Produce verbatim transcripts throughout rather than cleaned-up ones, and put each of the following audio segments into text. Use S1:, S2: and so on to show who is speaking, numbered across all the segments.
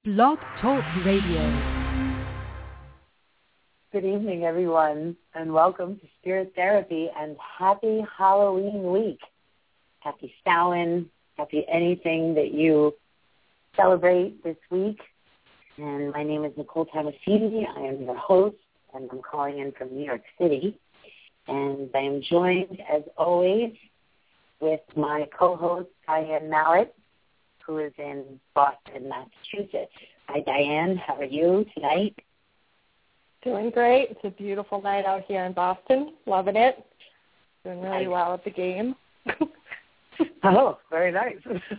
S1: Blog Talk Radio.
S2: Good evening, everyone, and welcome to Spirit Therapy, and happy Halloween week. Happy Samhain, happy anything that you celebrate this week. And my name is Nicole Tamasidi. I am your host, and I'm calling in from New York City. And I am joined, as always, with my co-host, Diane Mallett, who is in Boston, Massachusetts. Hi, Diane. How are you tonight?
S3: Doing great. It's a beautiful night out here in Boston. Loving it. Doing really
S2: nice.
S3: well at the game.
S2: Oh, very nice.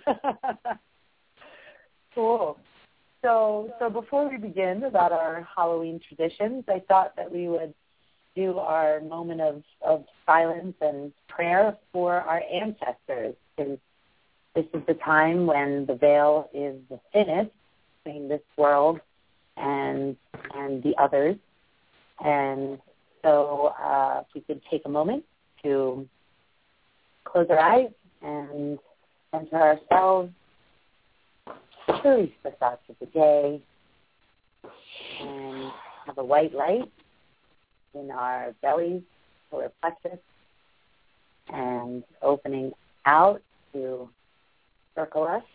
S2: Cool. So, so before we begin about our Halloween traditions, I thought that we would do our moment of, of silence and prayer for our ancestors, since this is the time when the veil is the thinnest between this world and and the others. And so uh, if we could take a moment to close our eyes and center ourselves, release the thoughts of the day, and have a white light in our bellies, solar plexus, and opening out to circle us,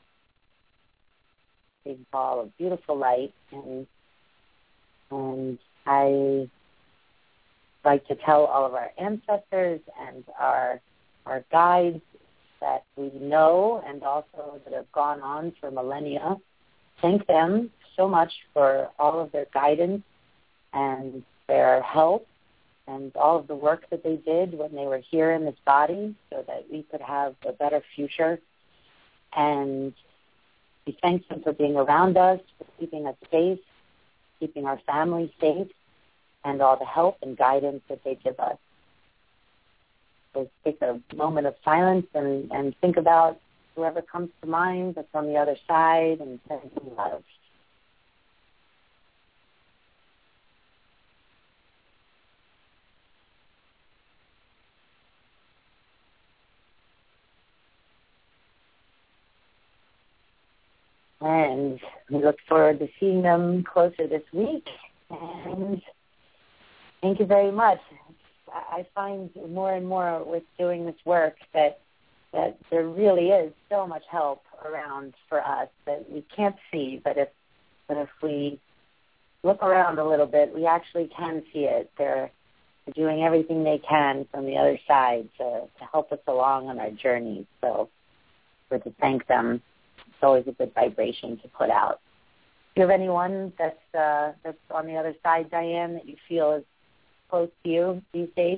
S2: big ball of beautiful light. And and I like to tell all of our ancestors and our our guides that we know and also that have gone on for millennia. Thank them so much for all of their guidance and their help and all of the work that they did when they were here in this body so that we could have a better future. And we thank them for being around us, for keeping us safe, keeping our families safe, and all the help and guidance that they give us. So take a moment of silence and, and think about whoever comes to mind that's on the other side, and send them love. And we look forward to seeing them closer this week. And thank you very much. I find more and more with doing this work that that there really is so much help around for us that we can't see. But if but if we look around a little bit, we actually can see it. They're, they're doing everything they can from the other side to, to help us along on our journey. So we're to thank them. It's always a good vibration to put out. Do you have anyone that's uh, that's on the other side, Diane, that you feel is close to you these days?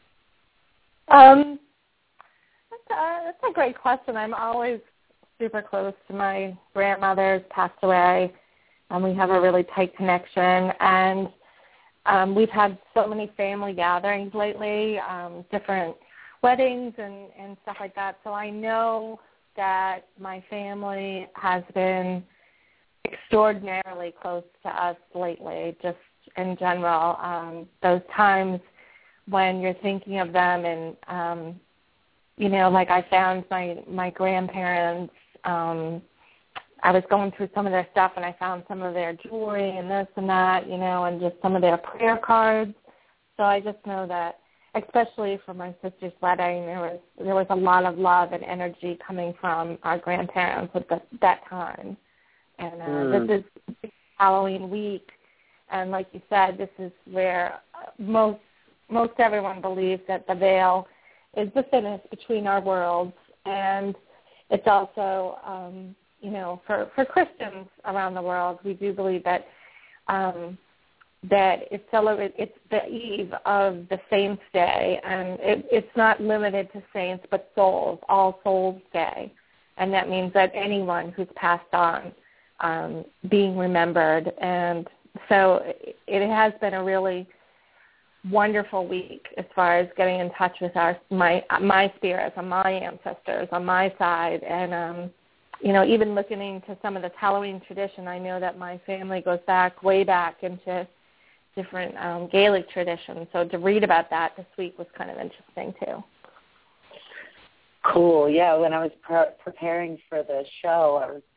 S3: Um, that's a, that's a great question. I'm always super close to my grandmother's passed away, and we have a really tight connection. And um, we've had so many family gatherings lately, um, different weddings and, and stuff like that. So I know that my family has been extraordinarily close to us lately, just in general. Um, those times when you're thinking of them and, um, you know, like I found my, my grandparents, um, I was going through some of their stuff and I found some of their jewelry and this and that, you know, and just some of their prayer cards. So I just know that, especially for my sister's wedding, there was there was a lot of love and energy coming from our grandparents at the, that time. And uh, mm. this is Halloween week, and like you said, this is where most most everyone believes that the veil is the thinnest between our worlds, and it's also, um, you know, for, for Christians around the world, we do believe that um, that it's celebrate, it's the eve of the Saints' Day, and it, it's not limited to saints but souls, All Souls' Day, and that means that anyone who's passed on um, being remembered. And so it has been a really wonderful week as far as getting in touch with our my my spirits and my ancestors on my side, and um, you know, even looking into some of the Halloween tradition. I know that my family goes back way back into different um, Gaelic traditions. So to read about that this week was kind of interesting too.
S2: Cool. Yeah, when I was pre- preparing for the show, I was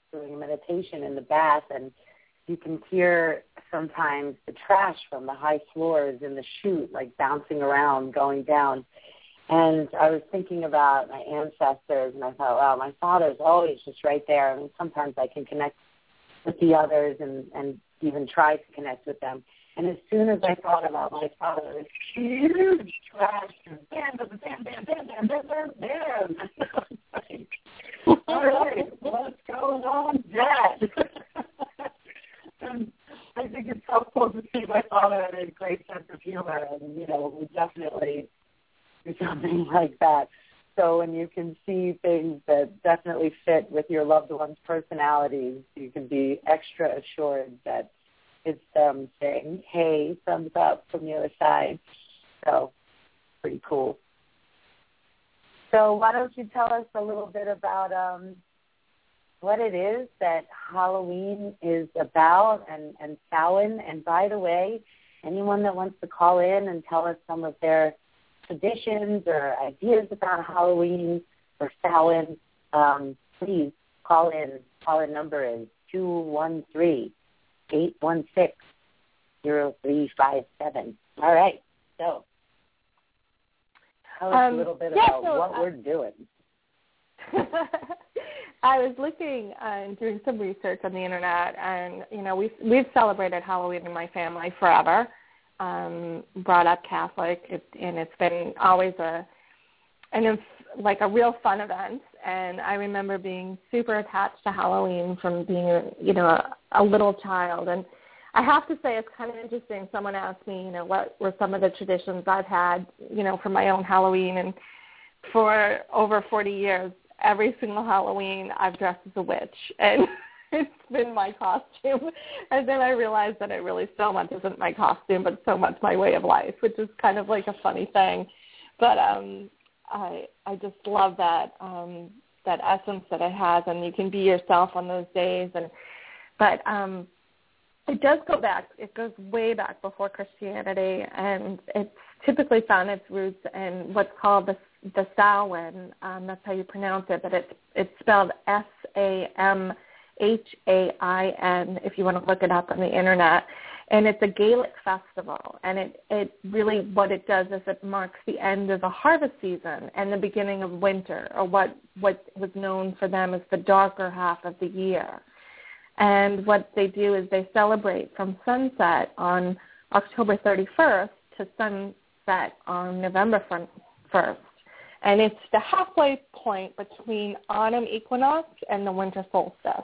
S2: doing a meditation in the bath, and you can hear sometimes the trash from the high floors in the chute, like bouncing around, going down. And I was thinking about my ancestors, and I thought, wow, my father's always just right there. And sometimes I can connect with the others and, and even try to connect with them. And as soon as I thought about my father, this huge trash, and bam, bam, bam, bam, bam, bam, bam, bam, bam. I was like, all right, what's going on, Dad? And I think it's so cool to see my father had a great sense of humor, and, you know, we definitely do something like that. So when you can see things that definitely fit with your loved one's personalities, you can be extra assured that it's them saying, hey, thumbs up from the other side. So pretty cool. So why don't you tell us a little bit about um, what it is that Halloween is about, and, and Samhain. And by the way, anyone that wants to call in and tell us some of their traditions or ideas about Halloween or Samhain, um, please call in. Call-in number is two one three, eight one six, zero three five seven. All right, so tell us um, a little bit
S3: yeah,
S2: about
S3: so,
S2: what
S3: uh,
S2: we're doing.
S3: I was looking uh, and doing some research on the internet, and you know we've we've celebrated Halloween in my family forever. Um, brought up Catholic, it, and it's been always a and it's like a real fun event. And I remember being super attached to Halloween from being a, you know a, a little child. And I have to say it's kind of interesting. Someone asked me, you know, what were some of the traditions I've had, you know, for my own Halloween, and for over forty years. Every single Halloween, I've dressed as a witch, and it's been my costume. And then I realized that it really so much isn't my costume, but so much my way of life, which is kind of like a funny thing. But um, I I just love that um, that essence that it has, and you can be yourself on those days. And but um, it does go back. It goes way back before Christianity, and it's typically found its roots in what's called the the Samhain. Um, that's how you pronounce it, but it's it's spelled S A M H A I N if you want to look it up on the internet. And it's a Gaelic festival, and it, it really, what it does is it marks the end of the harvest season and the beginning of winter, or what, what was known for them as the darker half of the year. And what they do is they celebrate from sunset on October thirty-first to sunset on November first. And it's the halfway point between autumn equinox and the winter solstice.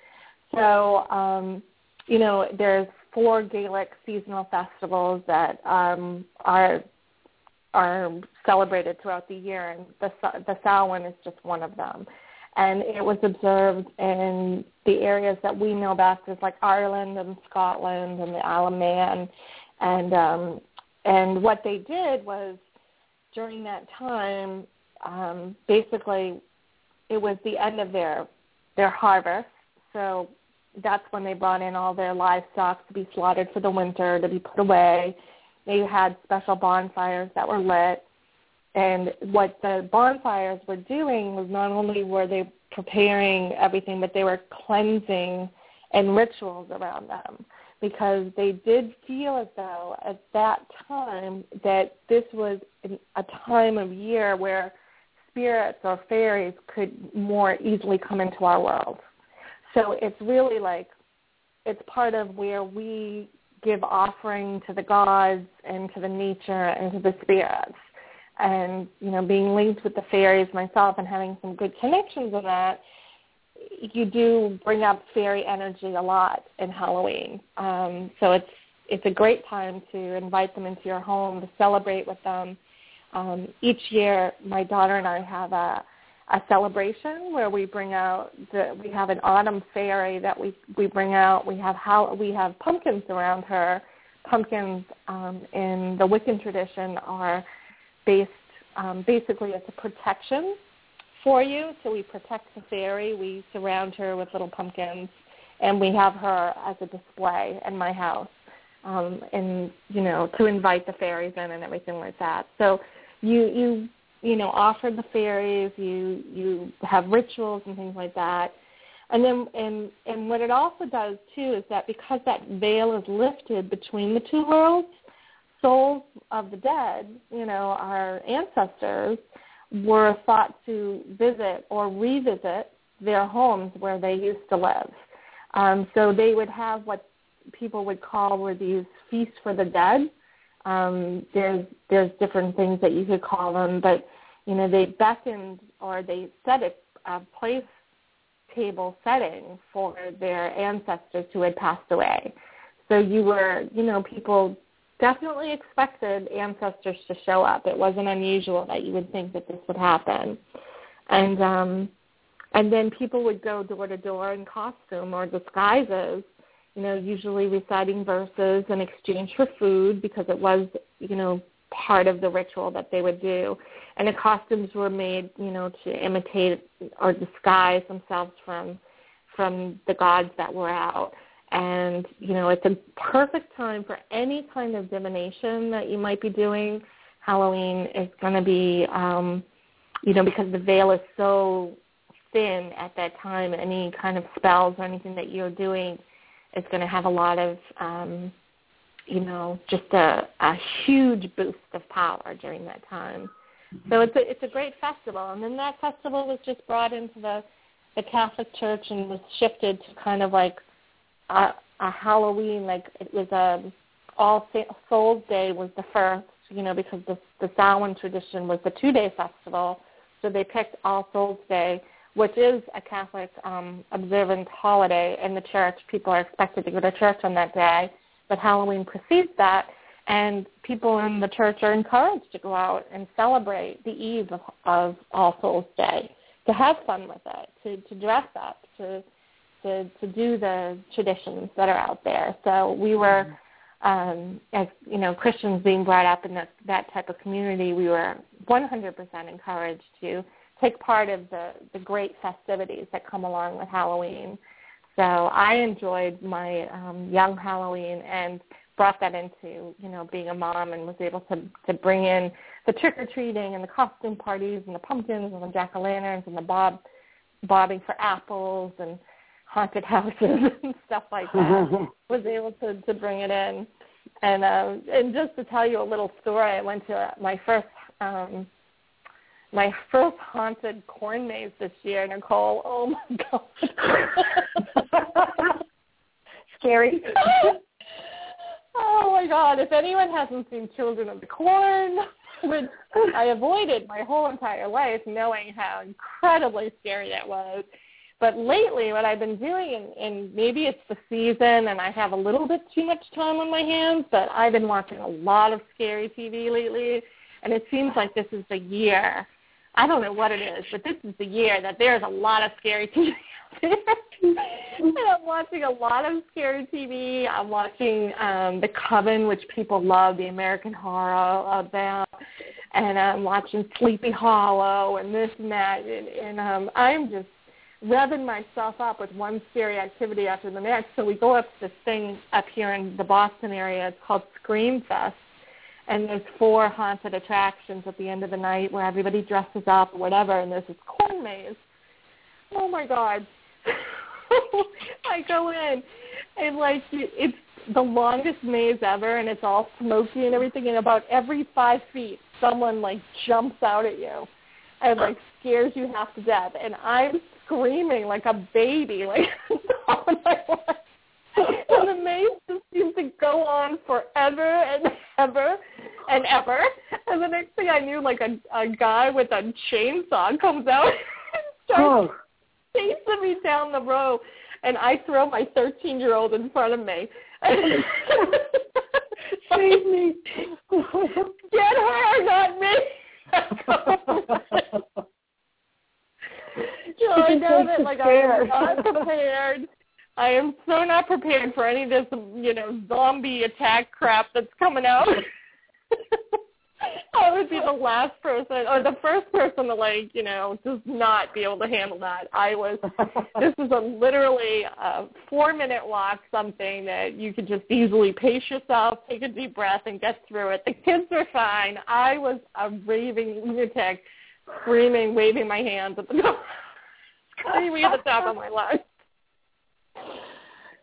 S3: So, um, you know, there's four Gaelic seasonal festivals that um, are are celebrated throughout the year, and the the Samhain is just one of them. And it was observed in the areas that we know best as like Ireland and Scotland and the Isle of Man. And um, and what they did was, during that time, um, basically, it was the end of their their harvest. So that's when they brought in all their livestock to be slaughtered for the winter, to be put away. They had special bonfires that were lit. And what the bonfires were doing was not only were they preparing everything, but they were cleansing and rituals around them, because they did feel as though at that time that this was a time of year where spirits or fairies could more easily come into our world. So it's really like, it's part of where we give offering to the gods and to the nature and to the spirits. And, you know, being linked with the fairies myself and having some good connections with that, you do bring up fairy energy a lot in Halloween. Um, so it's it's a great time to invite them into your home, to celebrate with them. Um, each year, my daughter and I have a, a celebration where we bring out the we have an autumn fairy that we we bring out. We have how we have pumpkins around her. Pumpkins um, in the Wiccan tradition are based um, basically as a protection for you. So we protect the fairy. We surround her with little pumpkins, and we have her as a display in my house, um, and you know, to invite the fairies in and everything like that. So you you you know offer the fairies. You you have rituals and things like that. And then, and, and what it also does, too, is that because that veil is lifted between the two worlds, souls of the dead, you know, our ancestors, were thought to visit or revisit their homes where they used to live. Um, so they would have what people would call were these feasts for the dead. Um, there's there's different things that you could call them, but, you know, they beckoned or they set a, a place table setting for their ancestors who had passed away. So you were, you know, people definitely expected ancestors to show up. It wasn't unusual that you would think that this would happen. And um, and then people would go door to door in costume or disguises, you know, usually reciting verses in exchange for food because it was, you know, part of the ritual that they would do. And the costumes were made, you know, to imitate or disguise themselves from from the gods that were out. And, you know, it's a perfect time for any kind of divination that you might be doing. Halloween is going to be, um, you know, because the veil is so thin at that time, any kind of spells or anything that you're doing is going to have a lot of, um, you know, just a, a huge boost of power during that time. So it's a, it's a great festival. And then that festival was just brought into the, the Catholic Church and was shifted to kind of like a, a Halloween, like it was a All Souls Day was the first, you know, because the, the Samhain tradition was the two-day festival. So they picked All Souls Day, which is a Catholic um, observant holiday in the church. People are expected to go to church on that day, but Halloween precedes that, and people in the church are encouraged to go out and celebrate the eve of, of All Souls Day, to have fun with it, to, to dress up, to, to to do the traditions that are out there. So we were, um, as you know, Christians being brought up in that, that type of community, we were one hundred percent encouraged to take part of the, the great festivities that come along with Halloween. So I enjoyed my um, young Halloween and brought that into, you know, being a mom, and was able to, to bring in the trick-or-treating and the costume parties and the pumpkins and the jack-o'-lanterns and the bob, bobbing for apples and haunted houses and stuff like that. Was able to, to bring it in. And um, and just to tell you a little story, I went to my first um, my first haunted corn maze this year, Nicole. Oh my God.
S2: Scary.
S3: Oh my God. If anyone hasn't seen Children of the Corn, which I avoided my whole entire life, knowing how incredibly scary that was. But lately, what I've been doing, and, and maybe it's the season and I have a little bit too much time on my hands, but I've been watching a lot of scary T V lately, and it seems like this is the year. I don't know what it is, but this is the year that there's a lot of scary T V out there. And I'm watching a lot of scary T V. I'm watching um, The Coven, which people love, the American Horror of that. And I'm watching Sleepy Hollow and this and that. And, and um, I'm just revving myself up with one scary activity after the next. So we go up to this thing up here in the Boston area. It's called Scream Fest. And there's four haunted attractions at the end of the night where everybody dresses up or whatever, and there's this corn maze. Oh, my God. I go in, and, like, it's the longest maze ever, and it's all smoky and everything, and about every five feet, someone, like, jumps out at you and, like, scares you half to death. And I'm screaming like a baby, like, oh, my God. And the maze just seems to go on forever and ever and ever. And the next thing I knew, like a, a guy with a chainsaw comes out and starts oh. chasing me down the row. And I throw my thirteen-year-old in front of me.
S2: Save me.
S3: Get her, not me. So I know that, like, I'm not prepared. I am so not prepared for any of this, you know, zombie attack crap that's coming out. I would be the last person, or the first person to, like, you know, just not be able to handle that. I was, this is a literally a four-minute walk, something that you could just easily pace yourself, take a deep breath, and get through it. The kids were fine. I was a raving lunatic, screaming, waving my hands at the top, screaming at the top of my lungs.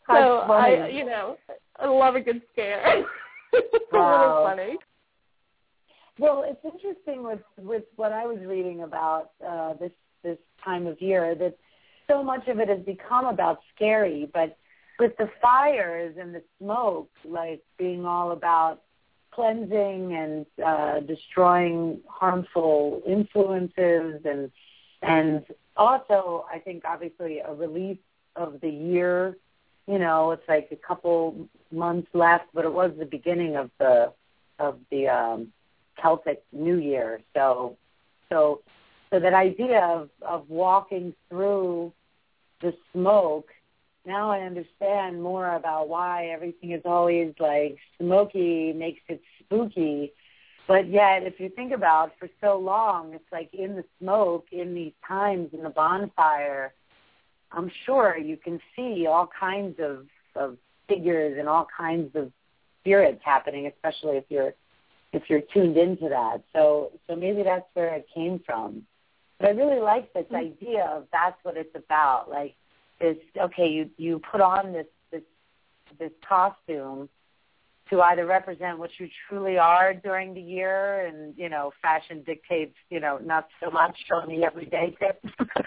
S3: So
S2: funny.
S3: I, you know, I love a good scare. It's
S2: Wow.
S3: really funny.
S2: Well, it's interesting with, with what I was reading about uh, this this time of year that so much of it has become about scary, but with the fires and the smoke, like being all about cleansing and uh, destroying harmful influences, and and also I think obviously a release of the year. You know, it's like a couple months left, but it was the beginning of the of the um, Celtic New Year. So, so, so that idea of, of walking through the smoke. Now I understand more about why everything is always like smoky, makes it spooky. But yet, if you think about for so long, it's like in the smoke, in these times, in the bonfire, I'm sure you can see all kinds of, of figures and all kinds of spirits happening, especially if you're if you're tuned into that. So so maybe that's where it came from. But I really like this idea of that's what it's about. Like this, okay, you, you put on this, this this costume to either represent what you truly are during the year, and, you know, fashion dictates, you know, not so much on the everyday tip.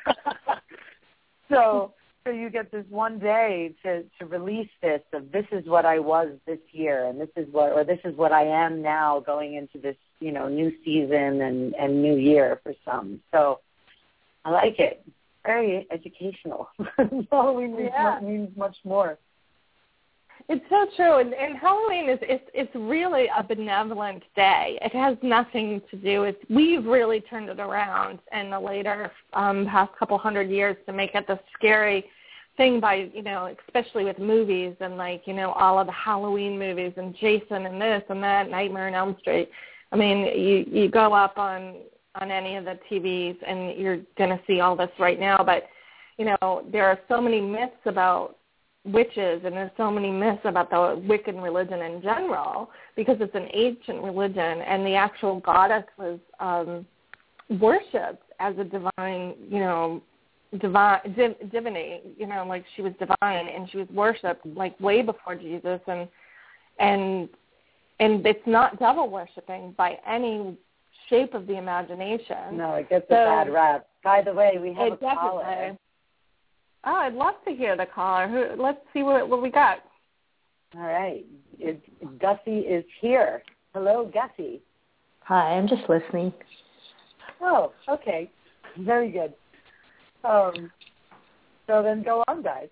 S2: So, so you get this one day to, to release this of this is what I was this year, and this is what, or this is what I am now going into this, you know, new season and, and new year for some. So I like it. Very educational. Halloween means,
S3: Yeah.
S2: means much more.
S3: It's so true, and, and Halloween is it's it's really a benevolent day. It has nothing to do with. We've really turned it around in the later um, past couple hundred years to make it the scary thing by, you know, especially with movies and like, you know, all of the Halloween movies and Jason and this and that, Nightmare on Elm Street. I mean, you you go up on on any of the T Vs and you're going to see all this right now. But you know, there are so many myths about witches, and there's so many myths about the Wiccan religion in general because it's an ancient religion, and the actual goddess was um, worshipped as a divine, you know, divine div- divinity, you know, like she was divine, and she was worshipped like way before Jesus, and and and it's not devil worshipping by any shape of the imagination.
S2: No, it gets
S3: so,
S2: a bad rap. By the way, we have a caller.
S3: Definitely. Oh, I'd love to hear the caller. Who, let's see what, what we got.
S2: All right. It, Gussie is here. Hello, Gussie.
S4: Hi, I'm just listening.
S2: Oh, okay. Very good. Um, so then go on, guys.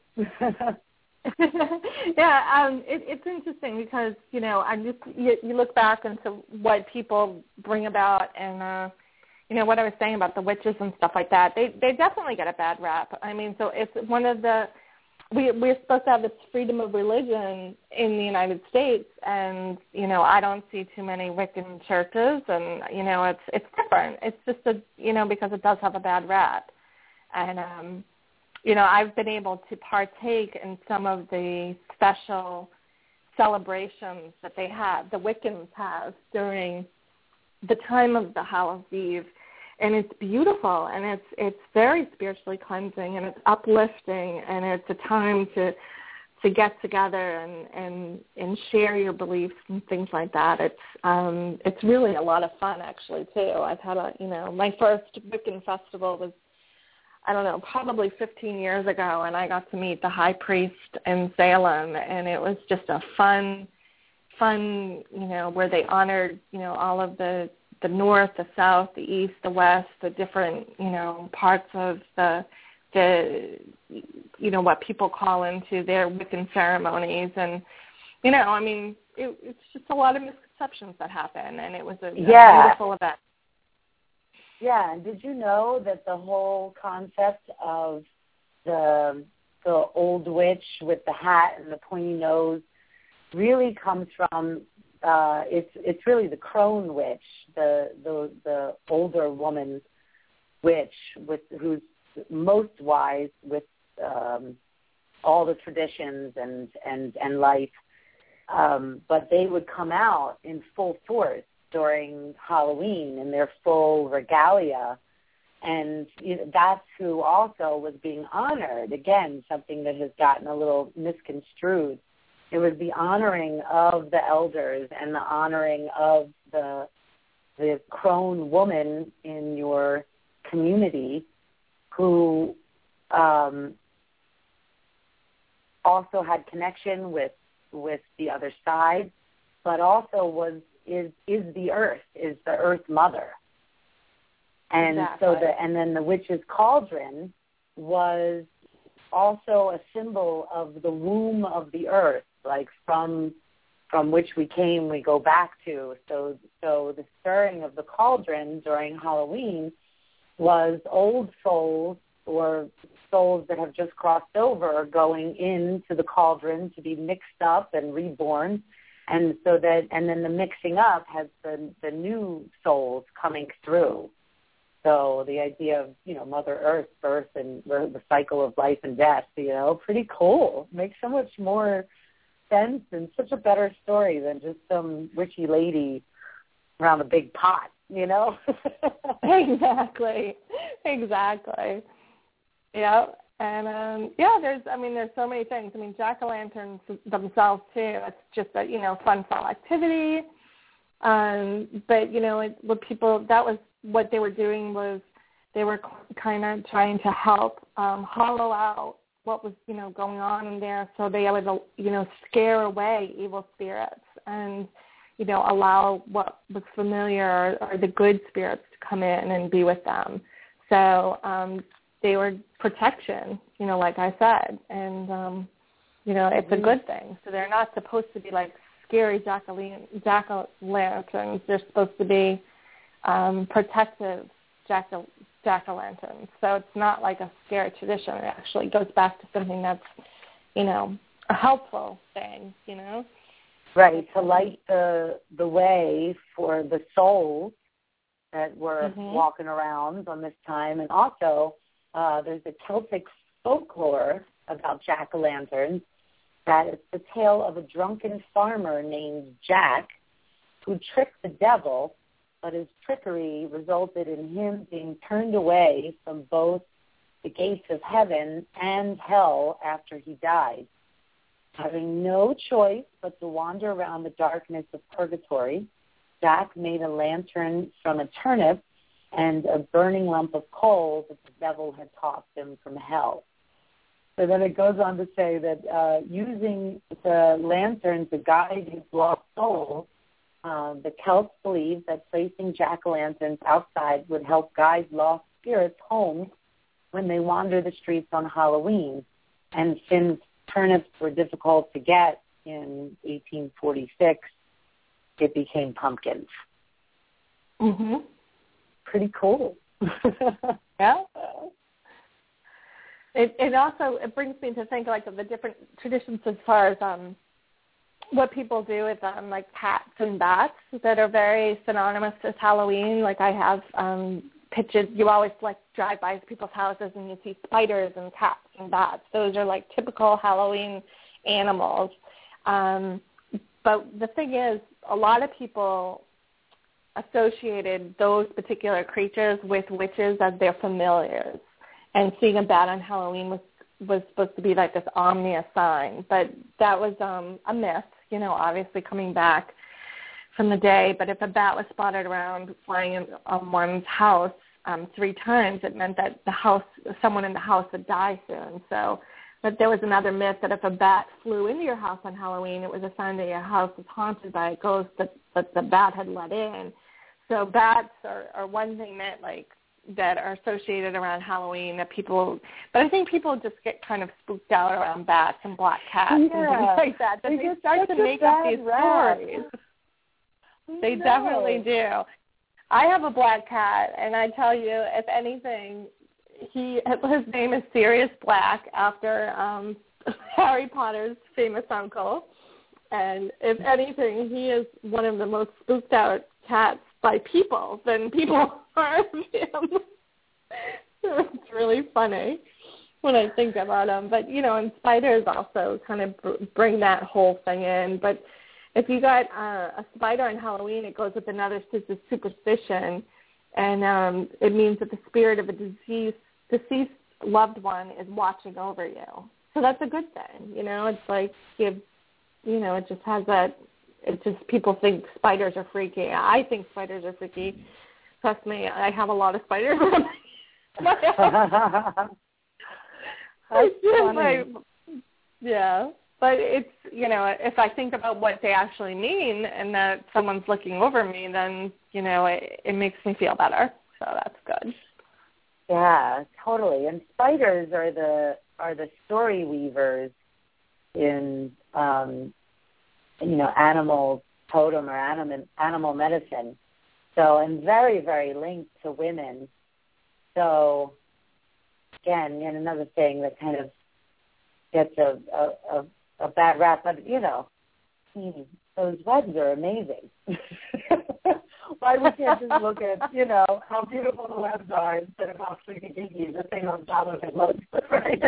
S3: yeah, um, it, it's interesting because, you know, I just you, you look back into what people bring about and, uh, you know, what I was saying about the witches and stuff like that, they they definitely get a bad rap. I mean, so it's one of the, we, we're supposed to have this freedom of religion in the United States, and, you know, I don't see too many Wiccan churches, and, you know, it's it's different. It's just, a, you know, because it does have a bad rap. And, um, you know, I've been able to partake in some of the special celebrations that they have, the Wiccans have during the time of the Hallows Eve, and it's beautiful, and it's it's very spiritually cleansing, and it's uplifting, and it's a time to to get together and, and, and share your beliefs and things like that. It's um it's really a lot of fun actually too. I've had a you know my first Wiccan festival was I don't know probably fifteen years ago, and I got to meet the high priest in Salem, and it was just a fun. fun, you know, where they honored, you know, all of the, the north, the south, the east, the west, the different, you know, parts of the, the, you know, what people call into their Wiccan ceremonies. And, you know, I mean, it, it's just a lot of misconceptions that happen, and it was a,
S2: yeah.
S3: a beautiful event.
S2: Yeah, and did you know that the whole concept of the the old witch with the hat and the pointy nose really comes from uh, it's it's really the crone witch, the the the older woman witch with who's most wise with um, all the traditions and and and life, um, but they would come out in full force during Halloween in their full regalia, And you know, that's who also was being honored. Again, something that has gotten a little misconstrued. It was the honoring of the elders and the honoring of the the crone woman in your community who um, also had connection with with the other side, but also was is is the earth, is the earth mother. And
S3: exactly.
S2: so the and then the witch's cauldron was also a symbol of the womb of the earth, like from from which we came, we go back to. So so the stirring of the cauldron during Halloween was old souls or souls that have just crossed over going into the cauldron to be mixed up and reborn. And so that and then the mixing up has the the new souls coming through. So the idea of, you know, Mother Earth, birth, and the cycle of life and death, you know, pretty cool. Makes so much more sense and such a better story than just some witchy lady around a big pot, you know?
S3: Exactly. Exactly. Yeah. And, um, yeah, there's, I mean, there's so many things. I mean, jack-o'-lanterns themselves, too, it's just a, you know, fun fall activity. Um, but, you know, it, what people, that was what they were doing was they were kind of trying to help um, hollow out what was, you know, going on in there so they would, you know, scare away evil spirits and, you know, allow what was familiar or, or the good spirits to come in and be with them. So um, they were protection, you know, like I said, and, um, you know, it's a good thing. So they're not supposed to be like scary jack-o'-lanterns. They're supposed to be um, protective jack-o'- jack-o'-lanterns. So it's not like a scary tradition. It actually goes back to something that's, you know, a helpful thing, you know?
S2: Right, to light the the way for the souls that were
S3: mm-hmm.
S2: walking around on this time. And also, uh, there's a Celtic folklore about jack-o'-lanterns that it's the tale of a drunken farmer named Jack who tricked the devil, but his trickery resulted in him being turned away from both the gates of heaven and hell after he died. Having no choice but to wander around the darkness of purgatory, Jack made a lantern from a turnip and a burning lump of coal that the devil had tossed him from hell. So then it goes on to say that uh, using the lantern to guide his lost soul, uh, the Celts believed that placing jack-o'-lanterns outside would help guide lost spirits home when they wander the streets on Halloween. And since turnips were difficult to get in eighteen forty-six, it became pumpkins.
S3: Mm-hmm.
S2: Pretty cool.
S3: Yeah. It, it also it brings me to think like of the different traditions as far as um, what people do with um, like cats and bats that are very synonymous with Halloween. Like I have um, pictures. You always like drive by people's houses and you see spiders and cats and bats. Those are like typical Halloween animals. Um, but the thing is, a lot of people associated those particular creatures with witches as their familiars. And seeing a bat on Halloween was, was supposed to be like this ominous sign. But that was um, a myth, you know, obviously coming back from the day. But if a bat was spotted around flying in, on one's house um, three times, it meant that the house, someone in the house would die soon. So, but there was another myth that if a bat flew into your house on Halloween, it was a sign that your house was haunted by a ghost that, that the bat had let in. So bats are, are one thing that, like, that are associated around Halloween that people, but I think people just get kind of spooked out around bats and black cats
S2: yeah.
S3: and things like that. That they, they start to make up these
S2: rap.
S3: stories. They
S2: no.
S3: definitely do. I have a black cat, and I tell you, if anything, he his name is Sirius Black after um, Harry Potter's famous uncle. And if anything, he is one of the most spooked out cats by people than people are of him. It's really funny when I think about him. But, you know, and spiders also kind of bring that whole thing in. But if you got uh, a spider on Halloween, it goes with another superstition. and um, it means that the spirit of a deceased, deceased loved one is watching over you. So that's a good thing, you know. It's like, you, you know, it just has that. It just people think spiders are freaky. I think spiders are freaky. Trust me, I have a lot of spiders.
S2: That's funny.
S3: Yeah, but it's, you know, if I think about what they actually mean and that someone's looking over me, then, you know, it, it makes me feel better. So that's good.
S2: Yeah, totally. And spiders are the are the story weavers in, um, you know, animal totem or animal animal medicine. So, and very, very linked to women. So, again, and another thing that kind of gets a, a, a, a bad rap, but, you know, those webs are amazing. Why we can't just look at, you know, how beautiful the webs are instead of how freaky dinky the thing on top of it looks, right?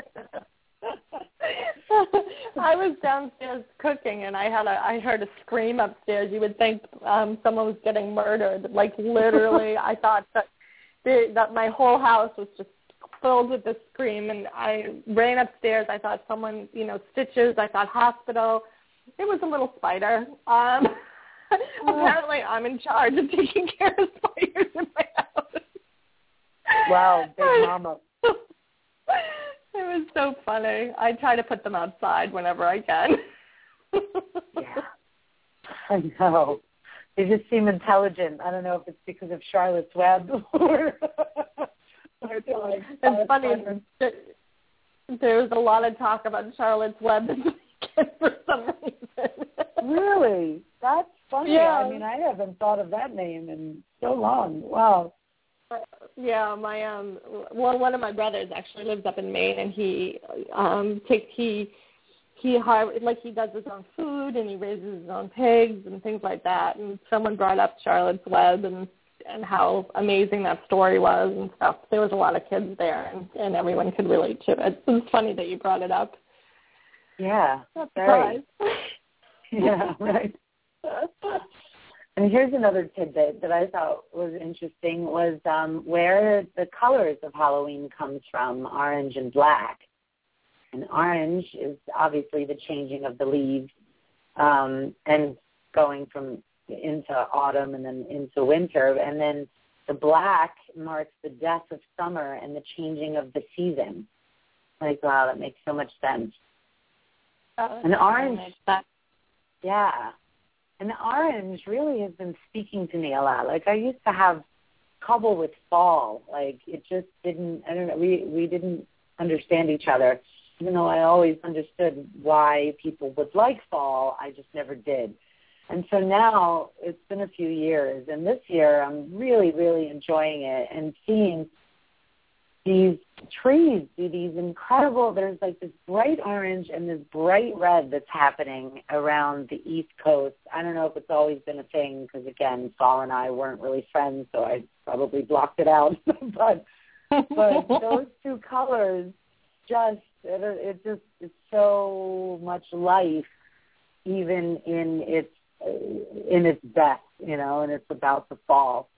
S3: I was downstairs cooking, and I had a I heard a scream upstairs. You would think um, someone was getting murdered. Like, literally, I thought that the, that my whole house was just filled with this scream, and I ran upstairs. I thought someone, you know, stitches. I thought hospital. It was a little spider. Um, apparently, I'm in charge of taking care of spiders in my house.
S2: Wow, big mama.
S3: It was so funny. I try to put them outside whenever I can.
S2: Yeah, I know. They just seem intelligent. I don't know if it's because of Charlotte's Web or, or like,
S3: it's funny. There was a lot of talk about Charlotte's Web this weekend for some reason.
S2: Really? That's funny.
S3: Yeah.
S2: I mean, I haven't thought of that name in so long. Wow.
S3: Yeah, my um, well, one of my brothers actually lives up in Maine, and he um, take he he har- like he does his own food, and he raises his own pigs and things like that. And someone brought up Charlotte's Web and and how amazing that story was and stuff. There was a lot of kids there, and, and everyone could relate to it. So it's funny that you brought it up.
S2: Yeah,
S3: That's
S2: very. Yeah, right. And here's another tidbit that I thought was interesting was um, where the colors of Halloween comes from, orange and black. And orange is obviously the changing of the leaves um, and going from into autumn and then into winter. And then the black marks the death of summer and the changing of the season. Like, wow, that makes so much sense.
S3: Oh,
S2: and orange,
S3: that.
S2: yeah. And orange really has been speaking to me a lot. Like, I used to have trouble with fall. Like, it just didn't, I don't know, we, we didn't understand each other. Even though I always understood why people would like fall, I just never did. And so now it's been a few years, and this year I'm really, really enjoying it and seeing these trees do these incredible, there's like this bright orange and this bright red that's happening around the East Coast. I don't know if it's always been a thing because, again, Saul and I weren't really friends, so I probably blocked it out. but but those two colors just, it, it just, it's so much life even in its, in its best, you know, and it's about to fall.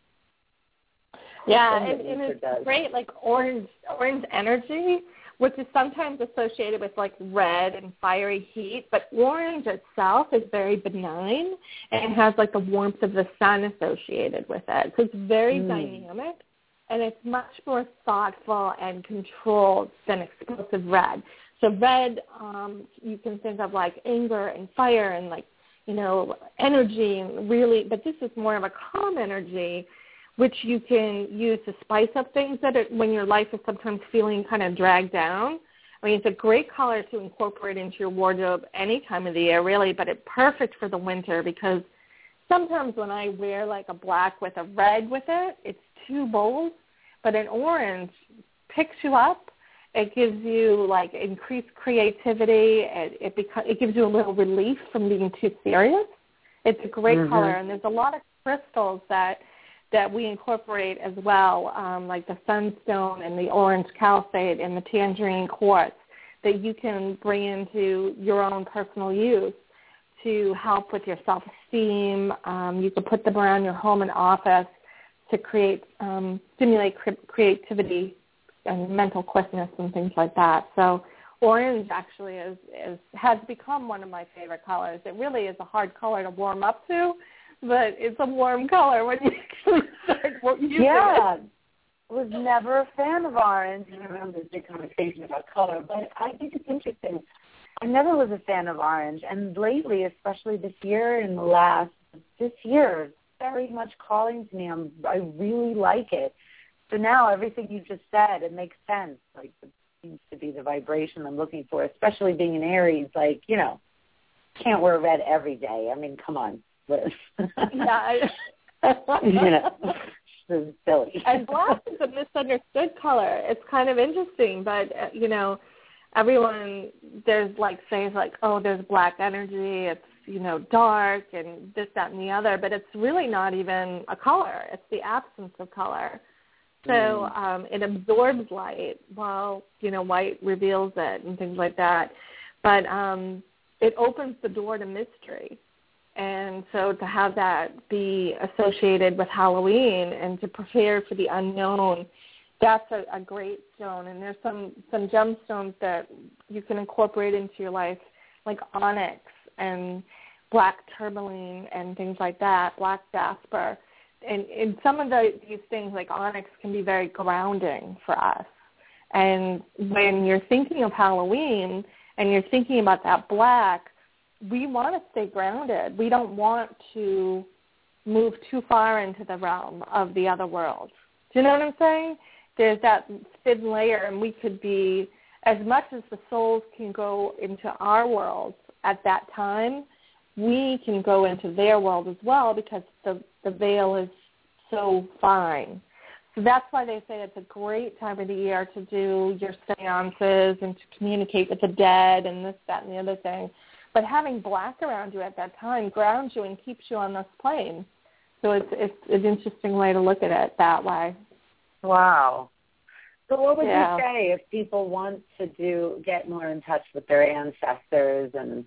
S3: Yeah, and, and it's does. great, like orange orange energy, which is sometimes associated with like red and fiery heat, but orange itself is very benign and has like the warmth of the sun associated with it. So it's very mm. dynamic, and it's much more thoughtful and controlled than explosive red. So red, um, you can think of like anger and fire and like, you know, energy and really, but this is more of a calm energy, which you can use to spice up things that it, when your life is sometimes feeling kind of dragged down. I mean, it's a great color to incorporate into your wardrobe any time of the year, really, but it's perfect for the winter because sometimes when I wear like a black with a red with it, it's too bold, but an orange picks you up. It gives you like increased creativity. It it, beco- it gives you a little relief from being too serious. It's a great mm-hmm. color, and there's a lot of crystals that that we incorporate as well, um, like the sunstone and the orange calcite and the tangerine quartz that you can bring into your own personal use to help with your self-esteem. Um, you can put them around your home and office to create, um, stimulate cre- creativity and mental quickness and things like that. So orange actually is, is has become one of my favorite colors. It really is a hard color to warm up to, but it's a warm color when you actually start using
S2: yeah.
S3: it.
S2: I was never a fan of orange. I remember this big conversation about color, but I think it's interesting. I never was a fan of orange, and lately, especially this year and the last, this year, it's very much calling to me. I'm, I really like it. So now everything you just said, it makes sense. Like, it seems to be the vibration I'm looking for, especially being an Aries. Like, you know, can't wear red every day. I mean, come on, Liz.
S3: Yeah.
S2: you know, this is silly.
S3: And black is a misunderstood color. It's kind of interesting, but, uh, you know, everyone, there's like saying like, oh, there's black energy, it's, you know, dark and this, that, and the other, but it's really not even a color. It's the absence of color. So
S2: Mm.
S3: um, it absorbs light while, you know, white reveals it and things like that. But um, it opens the door to mystery. And so to have that be associated with Halloween and to prepare for the unknown, that's a, a great stone. And there's some, some gemstones that you can incorporate into your life, like onyx and black tourmaline and things like that, black jasper. And, and some of the, these things like onyx can be very grounding for us. And when you're thinking of Halloween and you're thinking about that black, we want to stay grounded. We don't want to move too far into the realm of the other world. Do you know what I'm saying? There's that thin layer, and we could be, as much as the souls can go into our world at that time, we can go into their world as well because the, the veil is so fine. So that's why they say it's a great time of the year to do your seances and to communicate with the dead and this, that, and the other thing. But having black around you at that time grounds you and keeps you on this plane. So it's, it's an interesting way to look at it that way.
S2: Wow. So what would
S3: yeah.
S2: you say if people want to do get more in touch with their ancestors and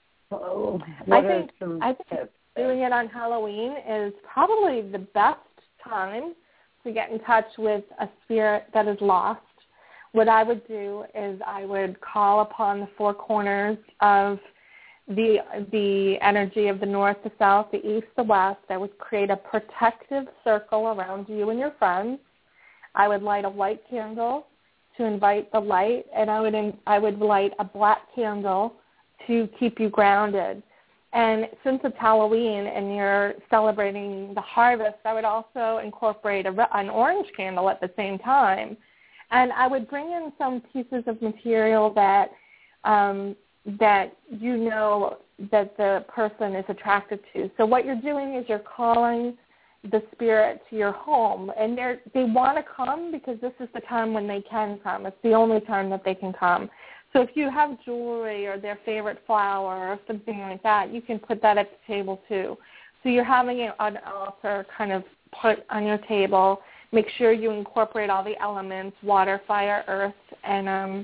S2: oh, what
S3: I
S2: are
S3: think,
S2: some
S3: I think
S2: tips?
S3: Doing it on Halloween is probably the best time to get in touch with a spirit that is lost. What I would do is I would call upon the four corners of the the energy of the north, the south, the east, the west. I would create a protective circle around you and your friends. I would light a white candle to invite the light, and I would I would light a black candle to keep you grounded. And since it's Halloween and you're celebrating the harvest, I would also incorporate a, an orange candle at the same time. And I would bring in some pieces of material that um, that you know that the person is attracted to. So what you're doing is you're calling the spirit to your home, and they they want to come because this is the time when they can come. It's the only time that they can come. So if you have jewelry or their favorite flower or something like that, you can put that at the table too. So you're having an altar kind of put on your table. Make sure you incorporate all the elements: water, fire, earth, and um,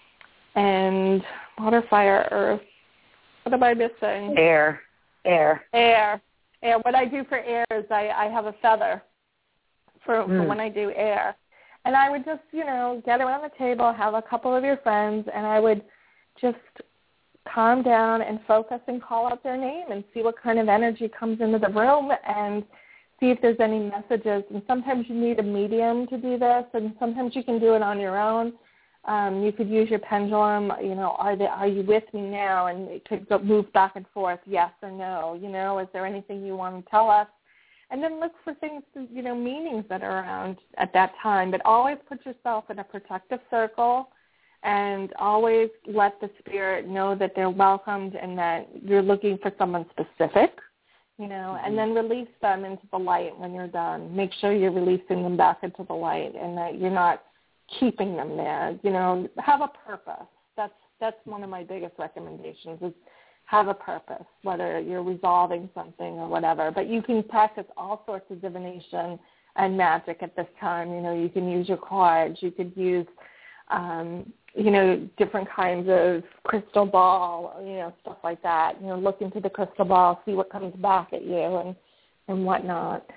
S3: and water, fire, earth. What am I missing?
S2: Air, air,
S3: air. Air. What I do for air is I, I have a feather for, mm. for when I do air. And I would just, you know, get around the table, have a couple of your friends, and I would just calm down and focus and call out their name and see what kind of energy comes into the room and see if there's any messages. And sometimes you need a medium to do this, and sometimes you can do it on your own. Um, you could use your pendulum, you know, are they, are you with me now? And it could go, move back and forth, yes or no. You know, is there anything you want to tell us? And then look for things, you know, meanings that are around at that time. But always put yourself in a protective circle and always let the spirit know that they're welcomed and that you're looking for someone specific, you know, mm-hmm. and then release them into the light when you're done. Make sure you're releasing them back into the light and that you're not keeping them there. You know, have a purpose. That's that's one of my biggest recommendations is have a purpose, whether you're resolving something or whatever. But you can practice all sorts of divination and magic at this time. You know, you can use your cards. You could use, um, you know, different kinds of crystal ball, you know, stuff like that. You know, look into the crystal ball, see what comes back at you and, and whatnot.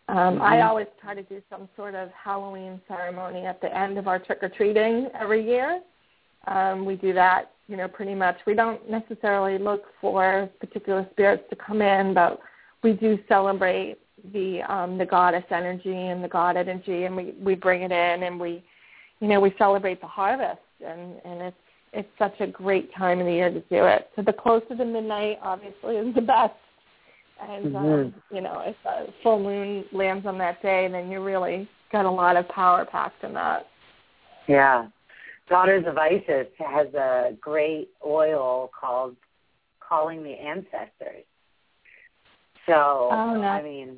S3: Um, mm-hmm. I always try to do some sort of Halloween ceremony at the end of our trick-or-treating every year. Um, we do that, you know, pretty much. We don't necessarily look for particular spirits to come in, but we do celebrate the um, the goddess energy and the god energy, and we, we bring it in, and we, you know, we celebrate the harvest, and, and it's it's such a great time of the year to do it. So the closer to midnight, obviously, is the best. And, mm-hmm. um, you know, if a full moon lands on that day, then you really got a lot of power packed in that.
S2: Yeah. Daughters of Isis has a great oil called Calling the Ancestors. So,
S3: oh, no.
S2: I mean,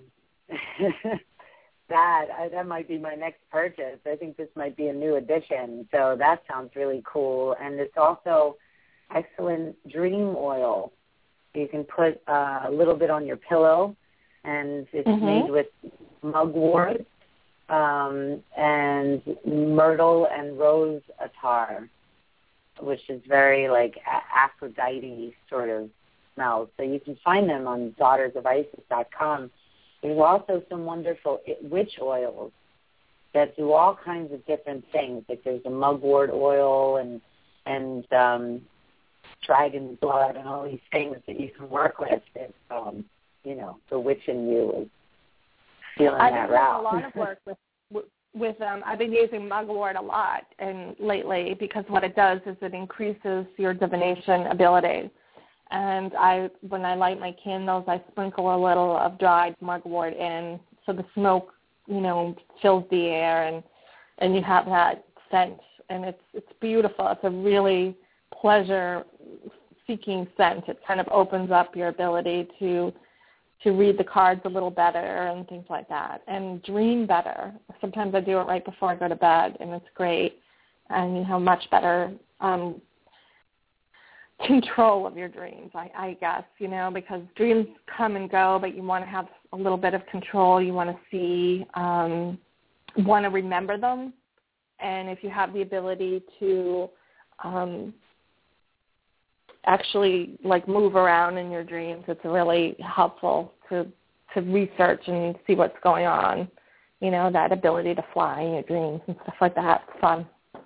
S2: that I, that might be my next purchase. I think this might be a new addition. So that sounds really cool. And it's also excellent dream oil. You can put uh, a little bit on your pillow, and it's mm-hmm. made with mugwort um, and myrtle and rose attar, which is very like Aphrodite sort of smells. So you can find them on daughters of isis dot com. There's also some wonderful witch oils that do all kinds of different things. Like there's a mugwort oil and and um, dragon's blood and all these things that you can work with. If, um, you know, the witch in you is feeling
S3: I've
S2: that
S3: been
S2: route.
S3: doing a lot of work with with um. I've been using mugwort a lot and lately because what it does is it increases your divination ability. And I, when I light my candles, I sprinkle a little of dried mugwort in, so the smoke, you know, fills the air, and and you have that scent, and it's it's beautiful. It's a really pleasure-seeking scent. It kind of opens up your ability to to read the cards a little better and things like that, and dream better. Sometimes I do it right before I go to bed, and it's great, and you have much better um, control of your dreams, I, I guess, you know, because dreams come and go, but you want to have a little bit of control. You want to see, um, want to remember them. And if you have the ability to um, actually, like, move around in your dreams, it's really helpful to, to research and see what's going on, you know, that ability to fly in your dreams and stuff like that. It's fun.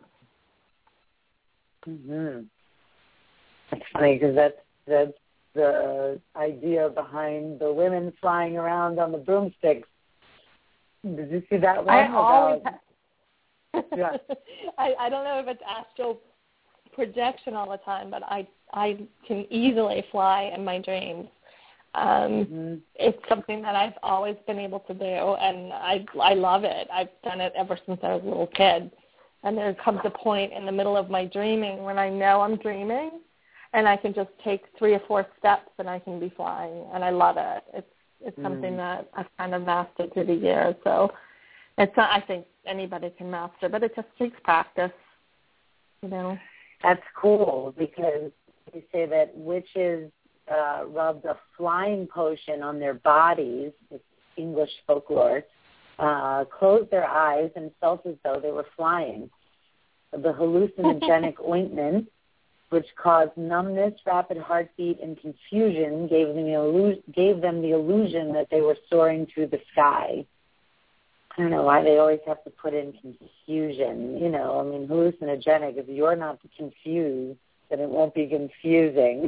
S2: Mm-hmm. It's funny because that's, that's the idea behind the women flying around on the broomsticks. Did you see that one?
S3: I always
S2: about...
S3: have... yeah. I, I don't know if it's astral projection all the time, but I I can easily fly in my dreams. Um, mm-hmm. It's something that I've always been able to do, and I I love it. I've done it ever since I was a little kid. And there comes a point in the middle of my dreaming when I know I'm dreaming, and I can just take three or four steps and I can be flying, and I love it. It's it's mm. something that I've kind of mastered through the years. So it's not, I think anybody can master, but it just takes practice, you know.
S2: That's cool because you say that witches uh, rubbed a flying potion on their bodies, it's English folklore, uh, closed their eyes and felt as though they were flying. The hallucinogenic ointment, which caused numbness, rapid heartbeat, and confusion, gave them, the illusion, gave them the illusion that they were soaring through the sky. I don't know why they always have to put in confusion. You know, I mean, hallucinogenic, if you're not confused, then it won't be confusing.